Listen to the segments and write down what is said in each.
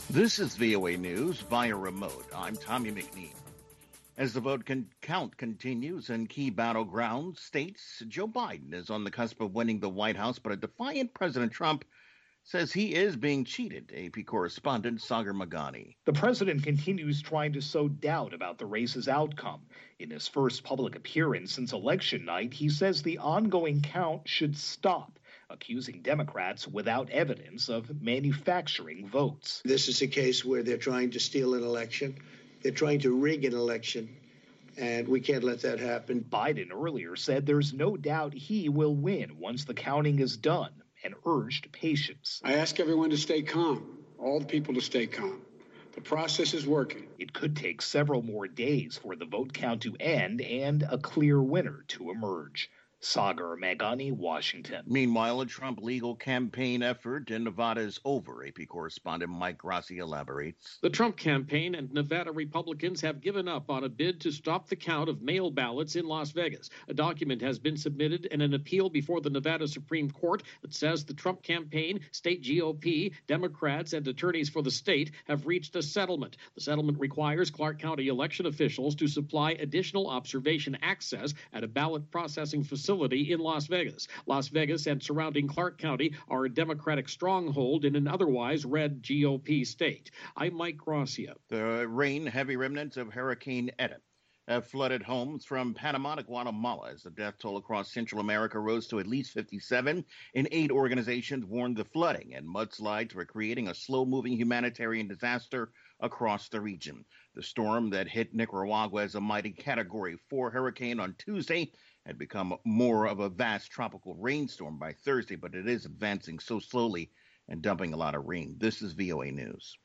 This is VOA News via remote. I'm Tommy McNeil. As the vote count continues in key battleground states, Joe Biden is on the cusp of winning the White House, but a defiant President Trump says he is being cheated. AP correspondent Sagar Magani. The president continues trying to sow doubt about the race's outcome. In his first public appearance since election night, he says the ongoing count should stop, accusing Democrats without evidence of manufacturing votes. This is a case where they're trying to steal an election. They're trying to rig an election, and we can't let that happen. Biden earlier said there's no doubt he will win once the counting is done, and urged patience. I ask everyone to stay calm, all the people to stay calm. The process is working. It could take several more days for the vote count to end and a clear winner to emerge. Sagar Magani, Washington. Meanwhile, a Trump legal campaign effort in Nevada is over. AP correspondent Mike Grassi elaborates. The Trump campaign and Nevada Republicans have given up on a bid to stop the count of mail ballots in Las Vegas. A document has been submitted in an appeal before the Nevada Supreme Court that says the Trump campaign, state GOP, Democrats, and attorneys for the state have reached a settlement. The settlement requires Clark County election officials to supply additional observation access at a ballot processing facility in Las Vegas. Las Vegas and surrounding Clark County are a Democratic stronghold in an otherwise red GOP state. I'm Mike Gracia. The heavy remnants of Hurricane Eta have flooded homes from Panama to Guatemala as the death toll across Central America rose to at least 57, and aid organizations warned the flooding and mudslides were creating a slow-moving humanitarian disaster across the region. The storm that hit Nicaragua as a mighty Category 4 hurricane on Tuesday had become more of a vast tropical rainstorm by Thursday, but it is advancing so slowly and dumping a lot of rain. This is VOA News.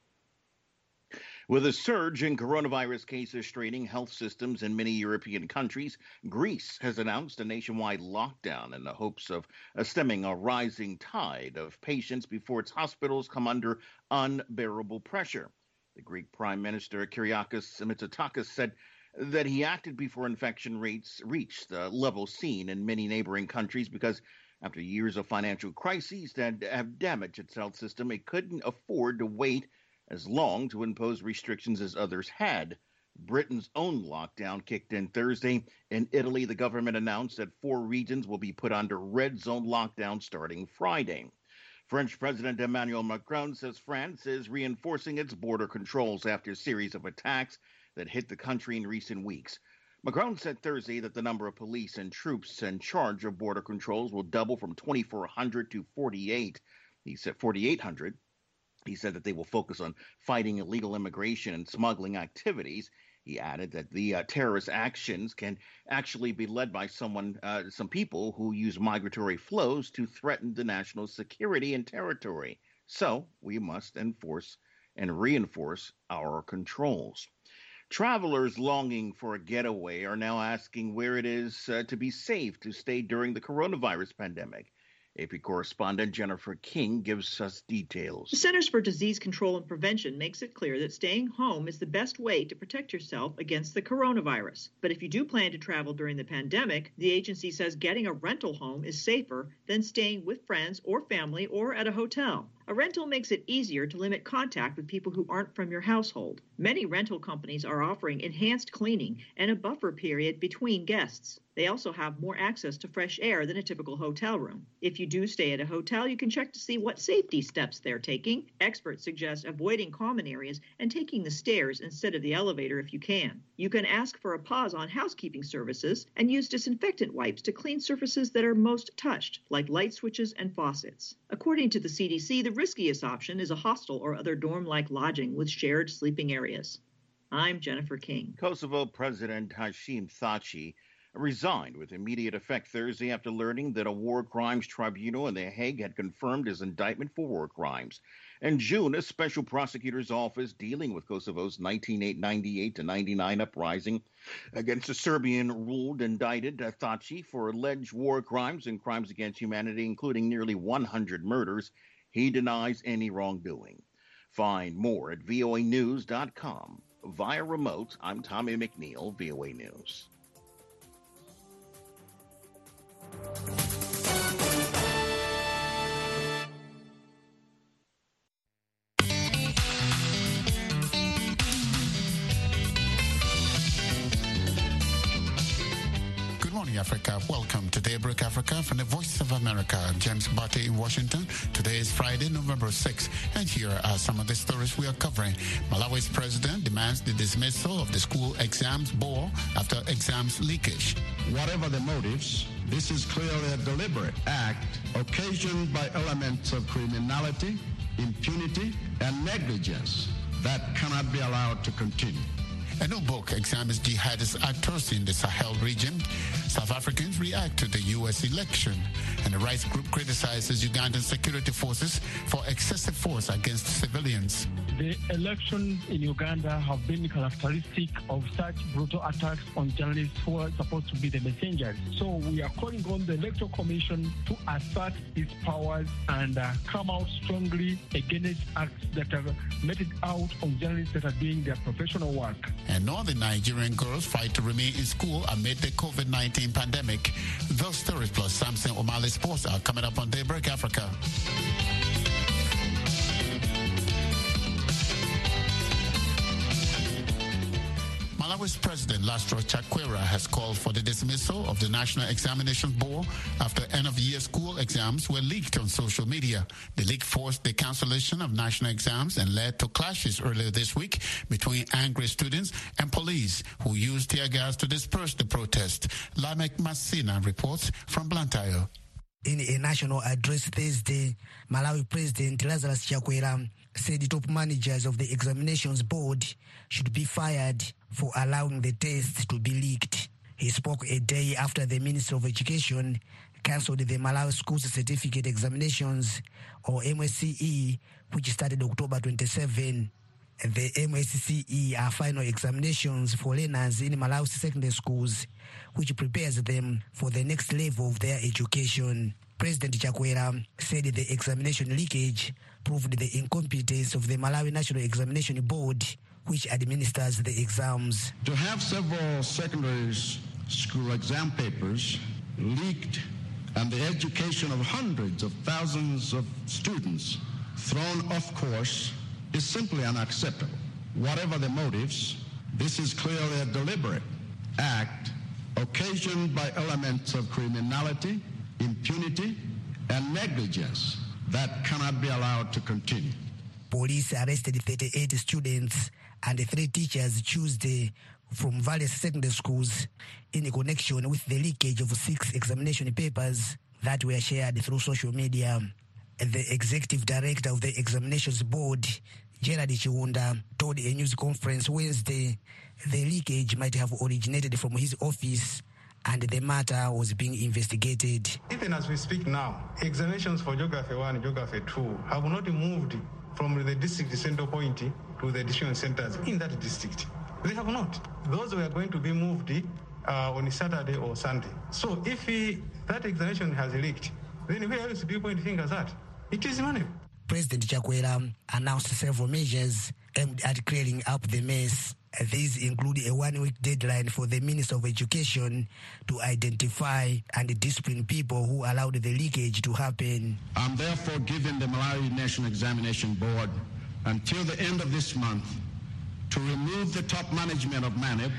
With a surge in coronavirus cases straining health systems in many European countries, Greece has announced a nationwide lockdown in the hopes of stemming a rising tide of patients before its hospitals come under unbearable pressure. The Greek Prime Minister Kyriakos Mitsotakis said that he acted before infection rates reached the level seen in many neighboring countries because after years of financial crises that have damaged its health system, it couldn't afford to wait as long to impose restrictions as others had. Britain's own lockdown kicked in Thursday. In Italy, the government announced that 4 regions will be put under red zone lockdown starting Friday. French President Emmanuel Macron says France is reinforcing its border controls after a series of attacks that hit the country in recent weeks. Macron said Thursday that the number of police and troops in charge of border controls will double from 2,400 to 48. He said 4,800. He said that they will focus on fighting illegal immigration and smuggling activities. He added that the terrorist actions can actually be led by some people who use migratory flows to threaten the national security and territory. So we must enforce and reinforce our controls. Travelers longing for a getaway are now asking where it is to be safe to stay during the coronavirus pandemic. AP correspondent Jennifer King gives us details. The Centers for Disease Control and Prevention makes it clear that staying home is the best way to protect yourself against the coronavirus. But if you do plan to travel during the pandemic, the agency says getting a rental home is safer than staying with friends or family or at a hotel. A rental makes it easier to limit contact with people who aren't from your household. Many rental companies are offering enhanced cleaning and a buffer period between guests. They also have more access to fresh air than a typical hotel room. If you do stay at a hotel, you can check to see what safety steps they're taking. Experts suggest avoiding common areas and taking the stairs instead of the elevator if you can. You can ask for a pause on housekeeping services and use disinfectant wipes to clean surfaces that are most touched, like light switches and faucets. According to the CDC, the riskiest option is a hostel or other dorm-like lodging with shared sleeping areas. I'm Jennifer King. Kosovo President Hashim Thaçi resigned with immediate effect Thursday after learning that a war crimes tribunal in The Hague had confirmed his indictment for war crimes. In June, a special prosecutor's office dealing with Kosovo's 1998 to 99 uprising against the Serbian-ruled indicted Thaçi for alleged war crimes and crimes against humanity, including nearly 100 murders. He denies any wrongdoing. Find more at voanews.com. Via remote, I'm Tommy McNeil, VOA News. Africa. Welcome to Daybreak Africa from the Voice of America. I'm James Barty in Washington. Today is Friday, November 6th, and here are some of the stories we are covering. Malawi's president demands the dismissal of the school exams board after exams leakage. Whatever the motives, this is clearly a deliberate act occasioned by elements of criminality, impunity, and negligence that cannot be allowed to continue. A new book examines jihadist actors in the Sahel region. South Africans react to the U.S. election. And the rights group criticizes Ugandan security forces for excessive force against civilians. The elections in Uganda have been characteristic of such brutal attacks on journalists who are supposed to be the messengers. So we are calling on the Electoral Commission to assert its powers and come out strongly against acts that are meted out on journalists that are doing their professional work. And northern Nigerian girls fight to remain in school amid the COVID-19 pandemic. Those stories plus Samson O'Malley Sports are coming up on Daybreak Africa. Malawi's President Laszlo Chakwera has called for the dismissal of the National Examinations Board after end-of-year school exams were leaked on social media. The leak forced the cancellation of national exams and led to clashes earlier this week between angry students and police who used tear gas to disperse the protest. Lamek Masina reports from Blantyre. In a national address Thursday, Malawi President Lazarus Chakwera said the top managers of the examinations board should be fired for allowing the tests to be leaked. He spoke a day after the Minister of Education cancelled the Malawi Schools Certificate Examinations, or MSCE, which started October 27. The MSCE are final examinations for learners in Malawi's secondary schools, which prepares them for the next level of their education. President Chakwera said the examination leakage proved the incompetence of the Malawi National Examination Board, which administers the exams. To have several secondary school exam papers leaked and the education of hundreds of thousands of students thrown off course is simply unacceptable. Whatever the motives, this is clearly a deliberate act occasioned by elements of criminality, impunity, and negligence that cannot be allowed to continue. Police arrested 38 students and 3 teachers Tuesday from various secondary schools in connection with the leakage of 6 examination papers that were shared through social media. The executive director of the examinations board, Gerard Chiwunda, told a news conference Wednesday the leakage might have originated from his office and the matter was being investigated. Even as we speak now, examinations for Geography 1 and Geography 2 have not moved from the district center point to the decision centers in that district. They have not. Those were going to be moved on Saturday or Sunday. So if that examination has leaked, then where else do you point fingers at? It is money. President Chakwera announced several measures aimed at clearing up the mess. These include a 1-week deadline for the Minister of Education to identify and discipline people who allowed the leakage to happen. I'm therefore giving the Malawi National Examination Board until the end of this month to remove the top management of MANEB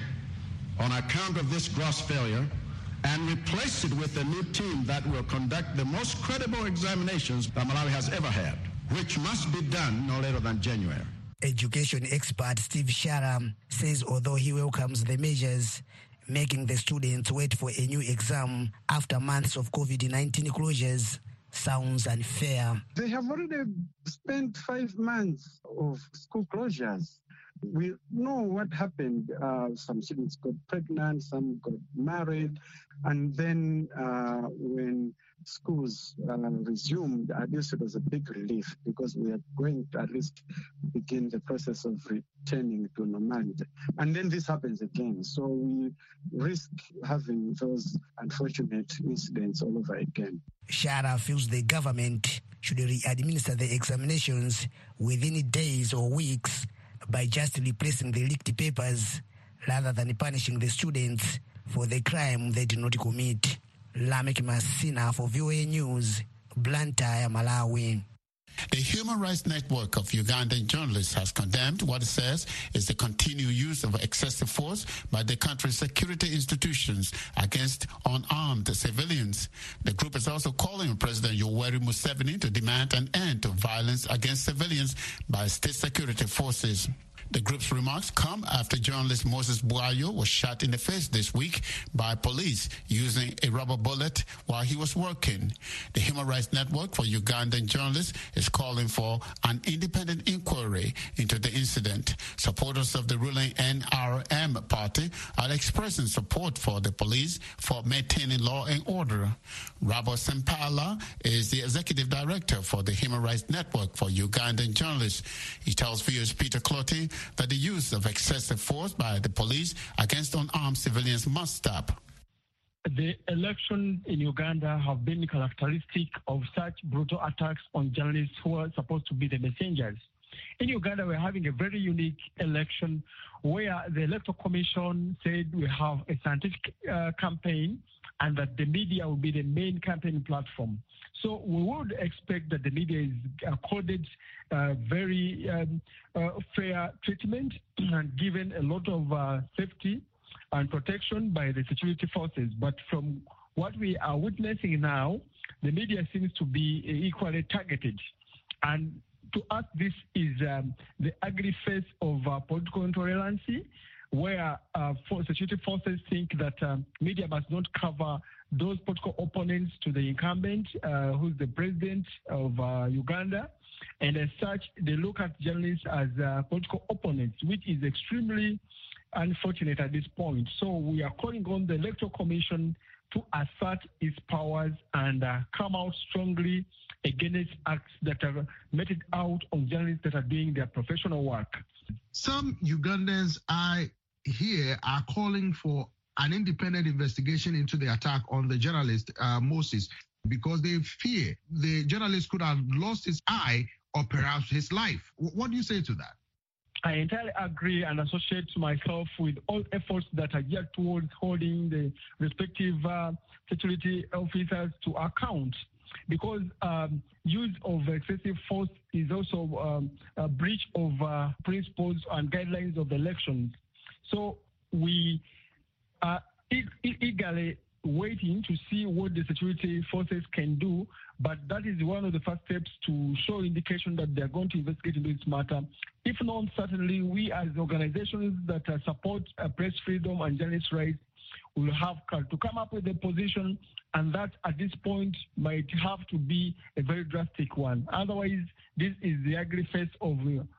on account of this gross failure and replace it with a new team that will conduct the most credible examinations that Malawi has ever had, which must be done no later than January. Education expert Steve Shara says although he welcomes the measures, making the students wait for a new exam after months of COVID-19 closures sounds unfair. They have already spent 5 months of school closures. We know what happened. Some students got pregnant, some got married, and then when schools resumed, at least it was a big relief because we are going to at least begin the process of returning to normality. And then this happens again. So we risk having those unfortunate incidents all over again. Shara feels the government should re-administer the examinations within days or weeks by just replacing the leaked papers rather than punishing the students for the crime they did not commit. Lamek Masina for VOA News, Blantyre, Malawi. The Human Rights Network of Ugandan journalists has condemned what it says is the continued use of excessive force by the country's security institutions against unarmed civilians. The group is also calling on President Yoweri Museveni to demand an end to violence against civilians by state security forces. The group's remarks come after journalist Moses Buayo was shot in the face this week by police using a rubber bullet while he was working. The Human Rights Network for Ugandan journalists is calling for an independent inquiry into the incident. Supporters of the ruling NRM party are expressing support for the police for maintaining law and order. Rabo Sempala is the executive director for the Human Rights Network for Ugandan journalists. He tells viewers Peter Clotty that the use of excessive force by the police against unarmed civilians must stop. The elections in Uganda have been characteristic of such brutal attacks on journalists who are supposed to be the messengers. In Uganda, we're having a very unique election where the Electoral Commission said we have a scientific campaign and that the media will be the main campaign platform. So we would expect that the media is accorded very fair treatment and given a lot of safety and protection by the security forces. But from what we are witnessing now, the media seems to be equally targeted. And to us, this is the ugly face of political intolerance, where security forces think that media must not cover those political opponents to the incumbent, who's the president of Uganda. And as such, they look at journalists as political opponents, which is extremely unfortunate at this point. So we are calling on the Electoral Commission to assert its powers and come out strongly against acts that are meted out on journalists that are doing their professional work. Some Ugandans I hear are calling for an independent investigation into the attack on the journalist Moses, because they fear the journalist could have lost his eye or perhaps his life. What do you say to that? I entirely agree and associate myself with all efforts that are geared towards holding the respective security officers to account, because use of excessive force is also a breach of principles and guidelines of the elections. So we are eagerly waiting to see what the security forces can do, but that is one of the first steps to show indication that they are going to investigate into this matter. If not, certainly we as organizations that support press freedom and journalist rights will have to come up with a position, and that at this point might have to be a very drastic one. Otherwise, this is the ugly face of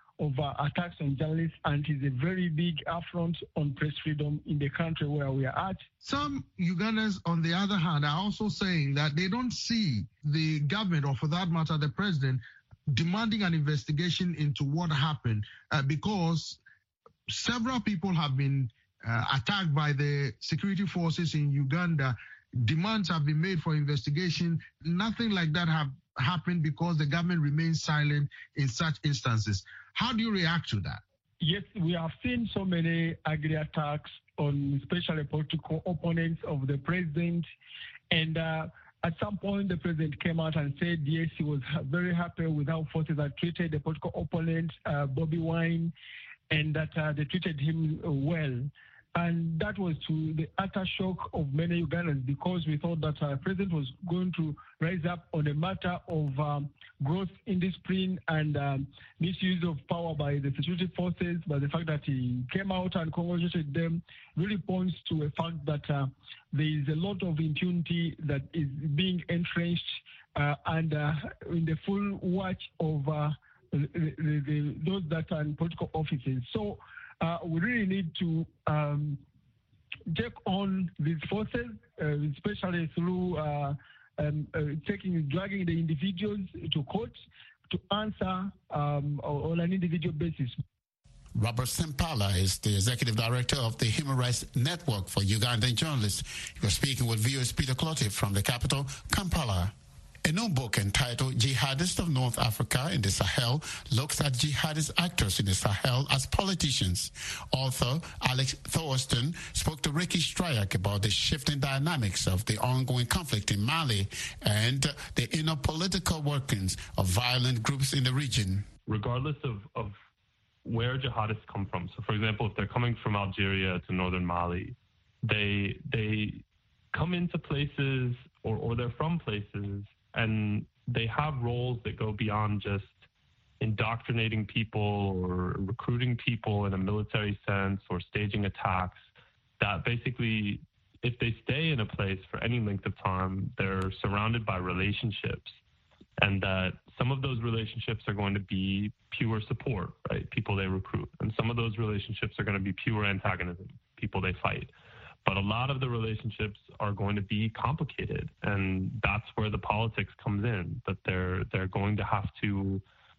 attacks on journalists, and is a very big affront on press freedom in the country where we are at. Some Ugandans, on the other hand, are also saying that they don't see the government, or for that matter, the president, demanding an investigation into what happened because several people have been attacked by the security forces in Uganda. Demands have been made for investigation. Nothing like that have happened because the government remains silent in such instances. How do you react to that? Yes, we have seen so many ugly attacks on especially political opponents of the president. And at some point, the president came out and said, yes, he was very happy with how forces had treated the political opponent, Bobby Wine, and that they treated him well. And that was to the utter shock of many Ugandans, because we thought that the president was going to rise up on a matter of gross indiscipline and misuse of power by the security forces. But the fact that he came out and congratulated them really points to a fact that there is a lot of impunity that is being entrenched and in the full watch of those that are in political offices. So we really need to take on these forces, especially through dragging the individuals to court to answer on an individual basis. Robert Sempala is the executive director of the Human Rights Network for Ugandan journalists. You're speaking with viewers Peter Clotty from the capital, Kampala. A new book entitled Jihadists of North Africa in the Sahel looks at jihadist actors in the Sahel as politicians. Author Alex Thorsten spoke to Ricky Stryak about the shifting dynamics of the ongoing conflict in Mali and the inner political workings of violent groups in the region. Regardless of where jihadists come from, so for example, if they're coming from Algeria to northern Mali, they come into places or they're from places and they have roles that go beyond just indoctrinating people or recruiting people in a military sense or staging attacks. That basically, if they stay in a place for any length of time, they're surrounded by relationships, and that some of those relationships are going to be pure support, right? People they recruit. And some of those relationships are going to be pure antagonism, people they fight. But a lot of the relationships are going to be complicated, and that's where the politics comes in, that they're going to have to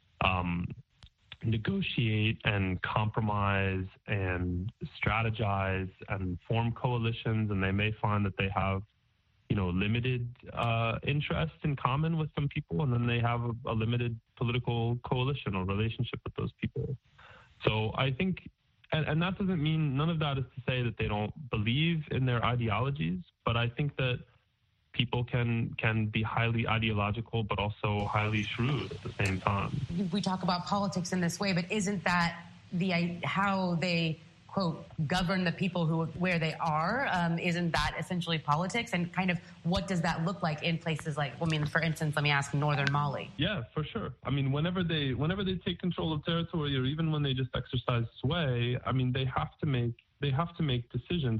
negotiate and compromise and strategize and form coalitions, and they may find that they have, limited interest in common with some people, and then they have a limited political coalition or relationship with those people. So I think, and that doesn't mean, none of that is to say that they don't believe in their ideologies, but I think that people can be highly ideological, but also highly shrewd at the same time. We talk about politics in this way, but isn't that how they, quote, govern the people where they are? Isn't that essentially politics? And kind of what does that look like in places like, for instance, let me ask, northern Mali? Yeah, for sure. Whenever they take control of territory, or even when they just exercise sway, they have to make decisions,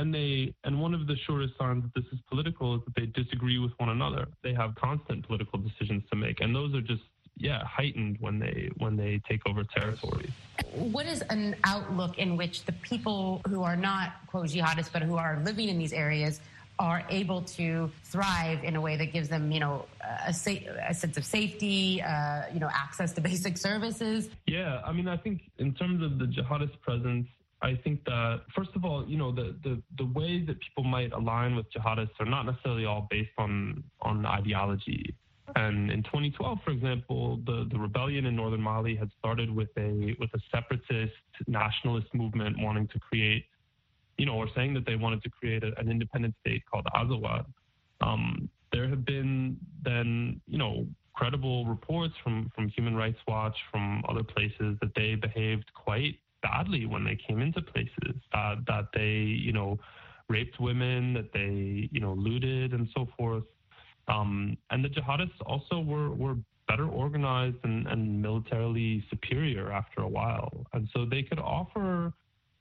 and one of the surest signs that this is political is that they disagree with one another. They have constant political decisions to make, and those are just heightened when they take over territories. What is an outlook in which the people who are not, quote, jihadists, but who are living in these areas are able to thrive in a way that gives them, a sense of safety, access to basic services? Yeah, I think in terms of the jihadist presence, I think that, first of all, the way that people might align with jihadists are not necessarily all based on ideology. And in 2012, for example, the rebellion in northern Mali had started with a separatist nationalist movement wanting to create, or saying that they wanted to create an independent state called Azawad. There have been then, credible reports from Human Rights Watch, from other places, that they behaved quite badly when they came into places, that they, raped women, that they, looted and so forth. And the jihadists also were better organized and militarily superior after a while. And so they could offer,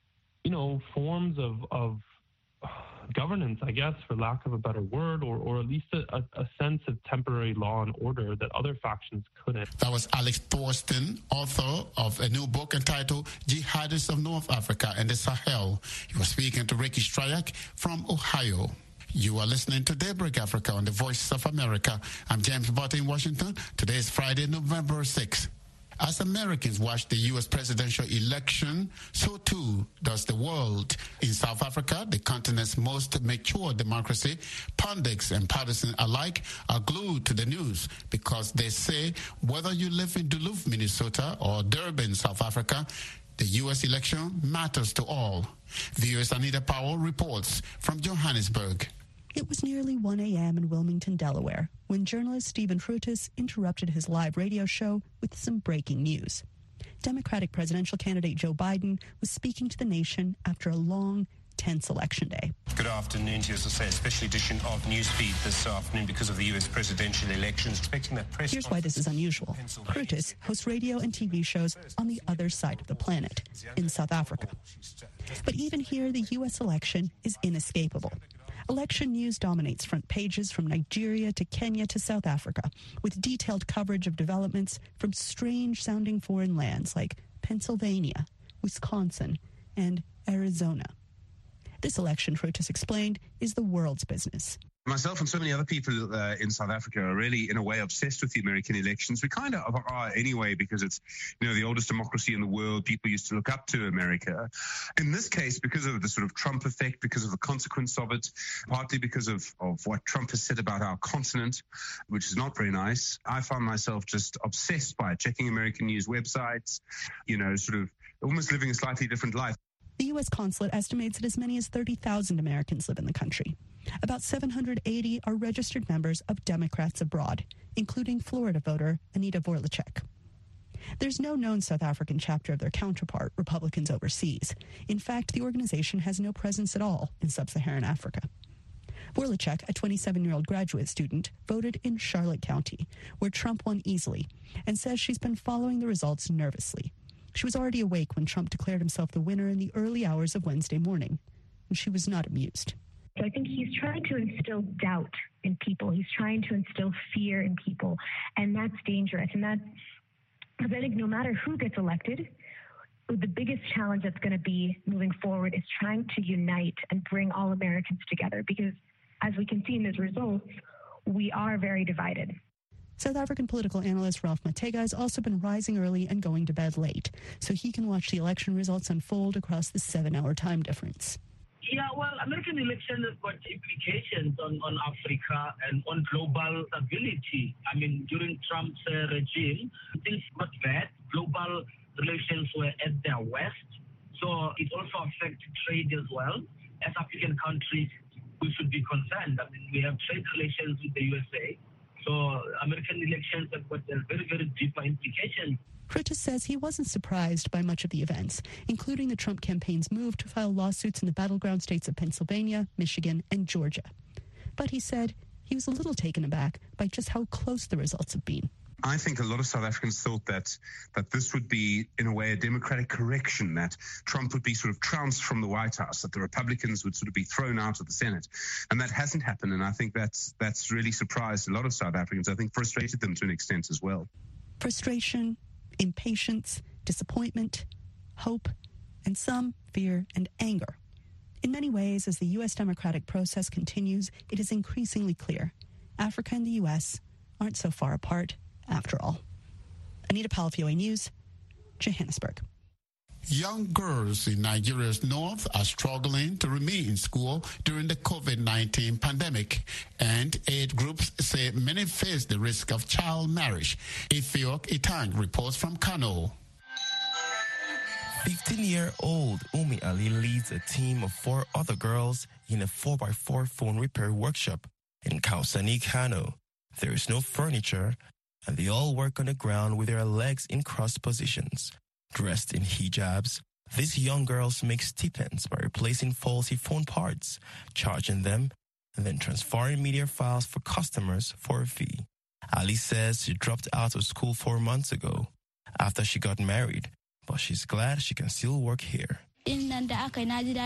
forms of governance, I guess, for lack of a better word, or at least a sense of temporary law and order that other factions couldn't. That was Alex Thorsten, author of a new book entitled Jihadists of North Africa and the Sahel. He was speaking to Ricky Stryak from Ohio. You are listening to Daybreak Africa on the Voice of America. I'm James Butt in Washington. Today is Friday, November 6th. As Americans watch the U.S. presidential election, so too does the world. In South Africa, the continent's most mature democracy, pundits and partisans alike are glued to the news because they say whether you live in Duluth, Minnesota or Durban, South Africa, the U.S. election matters to all. VOA's Anita Powell reports from Johannesburg. It was nearly 1 a.m. in Wilmington, Delaware, when journalist Stephen Fruitus interrupted his live radio show with some breaking news. Democratic presidential candidate Joe Biden was speaking to the nation after a long, tense election day. Good afternoon to you, as I say, a special edition of Newsfeed this afternoon because of the U.S. presidential elections. Expecting that press. Here's why this is unusual. Fruitus hosts radio and TV shows on the other side of the planet, in South Africa. But even here, the U.S. election is inescapable. Election news dominates front pages from Nigeria to Kenya to South Africa, with detailed coverage of developments from strange-sounding foreign lands like Pennsylvania, Wisconsin, and Arizona. This election, Fruitus explained, is the world's business. Myself and so many other people in South Africa are really, in a way, obsessed with the American elections. We kind of are anyway, because it's, the oldest democracy in the world. People used to look up to America. In this case, because of the sort of Trump effect, because of the consequence of it, partly because of what Trump has said about our continent, which is not very nice, I found myself just obsessed by it, checking American news websites, sort of almost living a slightly different life. The U.S. consulate estimates that as many as 30,000 Americans live in the country. About 780 are registered members of Democrats abroad, including Florida voter Anita Vorlacek. There's no known South African chapter of their counterpart, Republicans overseas. In fact, the organization has no presence at all in sub-Saharan Africa. Vorlacek, a 27-year-old graduate student, voted in Charlotte County, where Trump won easily, and says she's been following the results nervously. She was already awake when Trump declared himself the winner in the early hours of Wednesday morning, and she was not amused. So I think he's trying to instill doubt in people. He's trying to instill fear in people, and that's dangerous. And that's because I think no matter who gets elected, the biggest challenge that's going to be moving forward is trying to unite and bring all Americans together, because as we can see in these results, we are very divided. South African political analyst Ralph Matega has also been rising early and going to bed late, so he can watch the election results unfold across the 7-hour time difference. Yeah, well, American elections have got implications on Africa and on global stability. I mean, during Trump's regime, things got bad. Global relations were at their worst. So it also affects trade as well. As African countries, we should be concerned. I mean, we have trade relations with the USA. So American elections have got a very, very deeper implications. Curtis says he wasn't surprised by much of the events, including the Trump campaign's move to file lawsuits in the battleground states of Pennsylvania, Michigan, and Georgia. But he said he was a little taken aback by just how close the results have been. I think a lot of South Africans thought that this would be, in a way, a democratic correction, that Trump would be sort of trounced from the White House, that the Republicans would sort of be thrown out of the Senate. And that hasn't happened, and I think that's really surprised a lot of South Africans. I think frustrated them to an extent as well. Frustration, impatience, disappointment, hope, and some fear and anger. In many ways, as the U.S. democratic process continues, it is increasingly clear Africa and the U.S. aren't so far apart after all. Anita Powell, VOA News, Johannesburg. Young girls in Nigeria's north are struggling to remain in school during the COVID-19 pandemic, and aid groups say many face the risk of child marriage. Ifiok Itang reports from Kano. 15-year-old Umi Ali leads a team of 4 other girls in a 4x4 phone repair workshop in Kausani, Kano. There is no furniture, and they all work on the ground with their legs in cross positions. Dressed in hijabs, these young girls make stipends by replacing faulty phone parts, charging them, and then transferring media files for customers for a fee. Ali says she dropped out of school 4 months ago after she got married, but she's glad she can still work here. I'm happy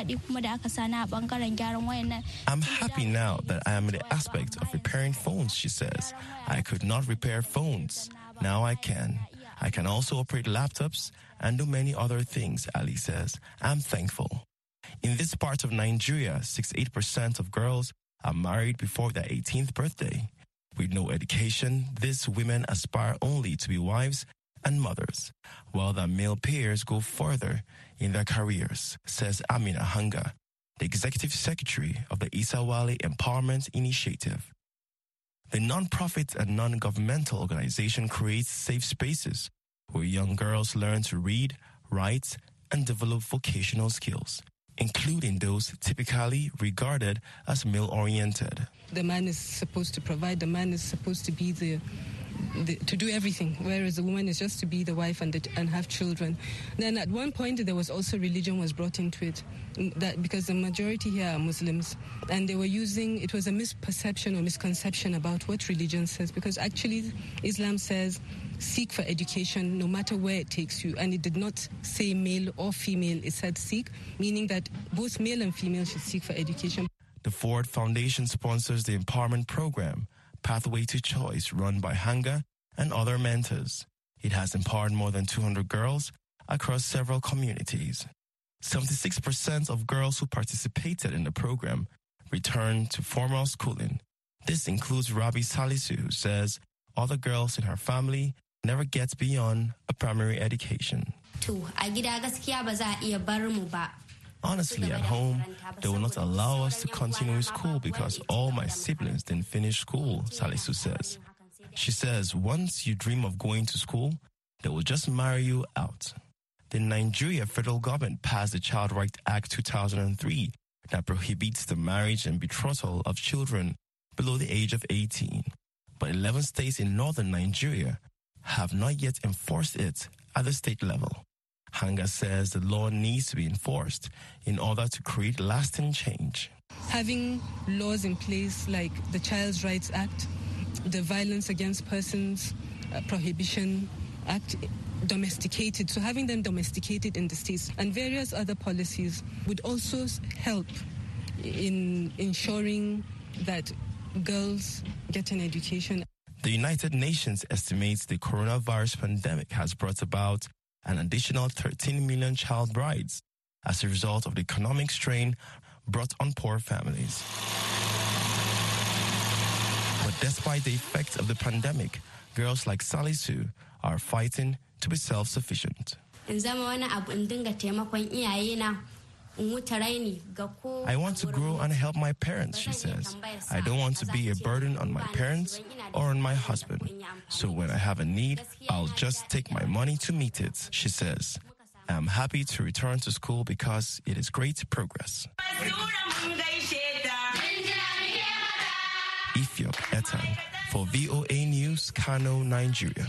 now that I am in the aspect of repairing phones, she says. I could not repair phones. Now I can. I can also operate laptops and do many other things, Ali says. I'm thankful. In this part of Nigeria, 68% of girls are married before their 18th birthday. With no education, these women aspire only to be wives and mothers, while their male peers go further in their careers, says Amina Hanga, the executive secretary of the Isawali Empowerment Initiative. The non-profit and non-governmental organization creates safe spaces where young girls learn to read, write, and develop vocational skills, including those typically regarded as male-oriented. The man is supposed to provide, the man is supposed to be to do everything, whereas the woman is just to be the wife and have children. Then at one point there was also religion was brought into it, that because the majority here are Muslims, and they were it was a misperception or misconception about what religion says, because actually Islam says seek for education no matter where it takes you, and it did not say male or female, it said seek, meaning that both male and female should seek for education. The Ford Foundation sponsors the empowerment program, Pathway to Choice, run by Hanga and other mentors. It has empowered more than 200 girls across several communities. 76% of girls who participated in the program return to formal schooling. This includes Rabi Salisu, who says other girls in her family never get beyond a primary education. Honestly, at home, they will not allow us to continue school because all my siblings didn't finish school, Salisu says. She says once you dream of going to school, they will just marry you out. The Nigeria federal government passed the Child Rights Act 2003 that prohibits the marriage and betrothal of children below the age of 18. But 11 states in northern Nigeria have not yet enforced it at the state level. Hanga says the law needs to be enforced in order to create lasting change. Having laws in place like the Child Rights Act, the Violence Against Persons Prohibition Act, domesticated, so having them domesticated in the states and various other policies would also help in ensuring that girls get an education. The United Nations estimates the coronavirus pandemic has brought about an additional 13 million child brides as a result of the economic strain brought on poor families. But despite the effects of the pandemic, girls like Salisu are fighting to be self-sufficient. I want to grow and help my parents, she says. I don't want to be a burden on my parents or on my husband. So when I have a need, I'll just take my money to meet it, she says. I'm happy to return to school because it is great progress. Ifyok Etan for VOA News, Kano, Nigeria.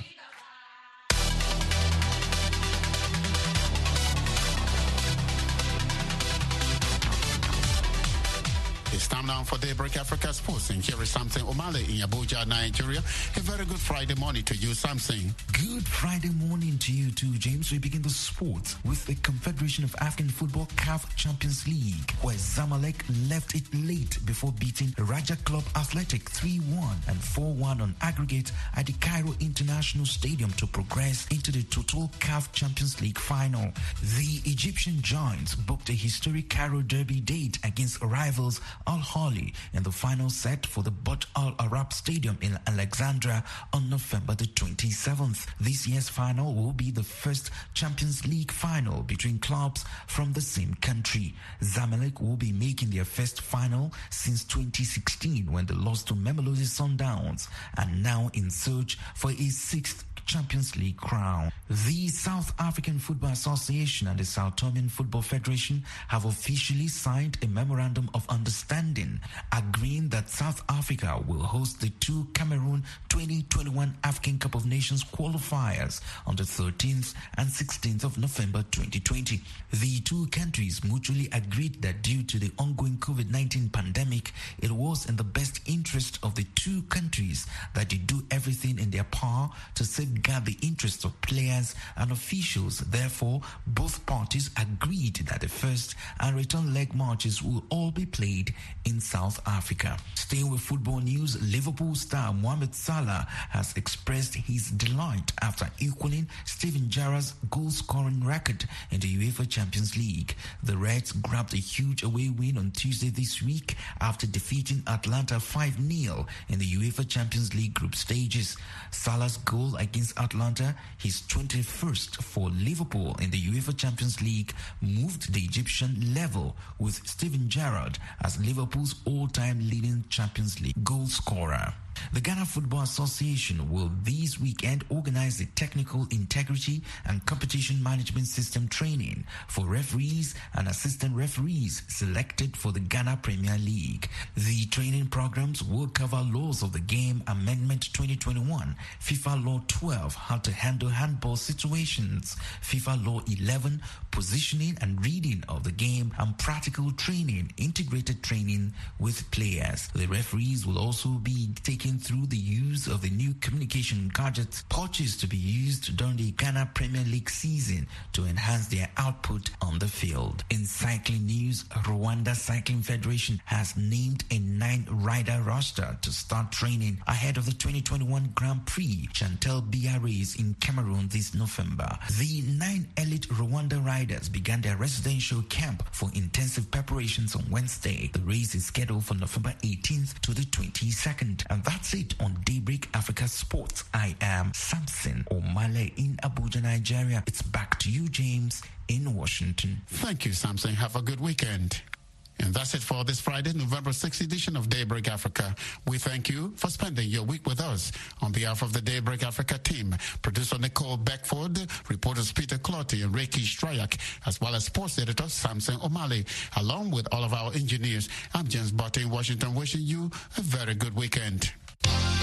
It's time now for Daybreak Africa Sports, and here is Samson Omale in Abuja, Nigeria. A very good Friday morning to you, Samson. Good Friday morning to you too, James. We begin the sports with the Confederation of African Football CAF Champions League, where Zamalek left it late before beating Raja Club Athletic 3-1 and 4-1 on aggregate at the Cairo International Stadium to progress into the Total CAF Champions League final. The Egyptian Giants booked a historic Cairo Derby date against rivals Al-Ahly in the final set for the Burj Al Arab Stadium in Alexandria on November the 27th. This year's final will be the first Champions League final between clubs from the same country. Zamalek will be making their first final since 2016 when they lost to Mamelodi Sundowns, and now in search for a sixth Champions League crown. The South African Football Association and the Sao Tomean Football Federation have officially signed a memorandum of understanding agreeing that South Africa will host the two Cameroon 2021 African Cup of Nations qualifiers on the 13th and 16th of November 2020. The two countries mutually agreed that due to the ongoing COVID-19 pandemic, it was in the best interest of the two countries that they do everything in their power to safeguard the interests of players and officials. Therefore, both parties agreed that the first and return leg matches will all be played in South Africa. Staying with football news, Liverpool star Mohamed Salah has expressed his delight after equaling Steven Gerrard's goal-scoring record in the UEFA Champions League. The Reds grabbed a huge away win on Tuesday this week after defeating Atlanta 5-0 in the UEFA Champions League group stages. Salah's goal against Atlanta, his 21st for Liverpool in the UEFA Champions League, moved the Egyptian level with Steven Gerrard as Liverpool's all-time leading Champions League goal scorer. The Ghana Football Association will this weekend organize the technical integrity and competition management system training for referees and assistant referees selected for the Ghana Premier League. The training programs will cover laws of the game amendment 2021, FIFA Law 12, how to handle handball situations, FIFA Law 11, positioning and reading of the game, and practical training, integrated training with players. The referees will also be taking speaking through the use of the new communication gadgets purchased to be used during the Ghana Premier League season to enhance their output on the field. In cycling news, Rwanda Cycling Federation has named a 9-rider roster to start training ahead of the 2021 Grand Prix Chantel Biya race in Cameroon this November. The 9 elite Rwanda riders began their residential camp for intensive preparations on Wednesday. The race is scheduled for November 18th to the 22nd. And that's it on Daybreak Africa Sports. I am Samson Omale in Abuja, Nigeria. It's back to you, James, in Washington. Thank you, Samson. Have a good weekend. And that's it for this Friday, November 6th edition of Daybreak Africa. We thank you for spending your week with us. On behalf of the Daybreak Africa team, producer Nicole Beckford, reporters Peter Clotty and Reiki Strayak, as well as sports editor Samson Omale, along with all of our engineers, I'm James Barty in Washington, wishing you a very good weekend.